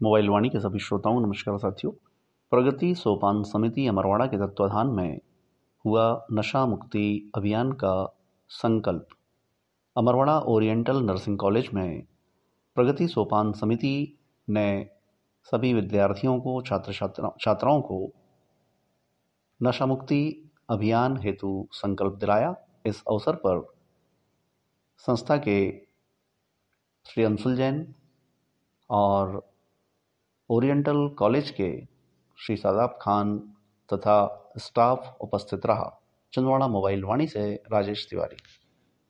Mobile वाणी के सभी श्रोताओं को नमस्कार साथियों। प्रगति सोपान समिति अमरवाड़ा के तत्वाधान में हुआ नशा मुक्ति अभियान का संकल्प। अमरवाड़ा ओरिएंटल नर्सिंग कॉलेज में प्रगति सोपान समिति ने सभी विद्यार्थियों को छात्राओं को नशा मुक्ति अभियान हेतु संकल्प दिलाया। इस अवसर पर संस्था के श्री अंशुल जैन और ओरिएंटल कॉलेज के श्री शादाब खान तथा स्टाफ उपस्थित रहा। छिंदवाड़ा मोबाइल वाणी से राजेश तिवारी।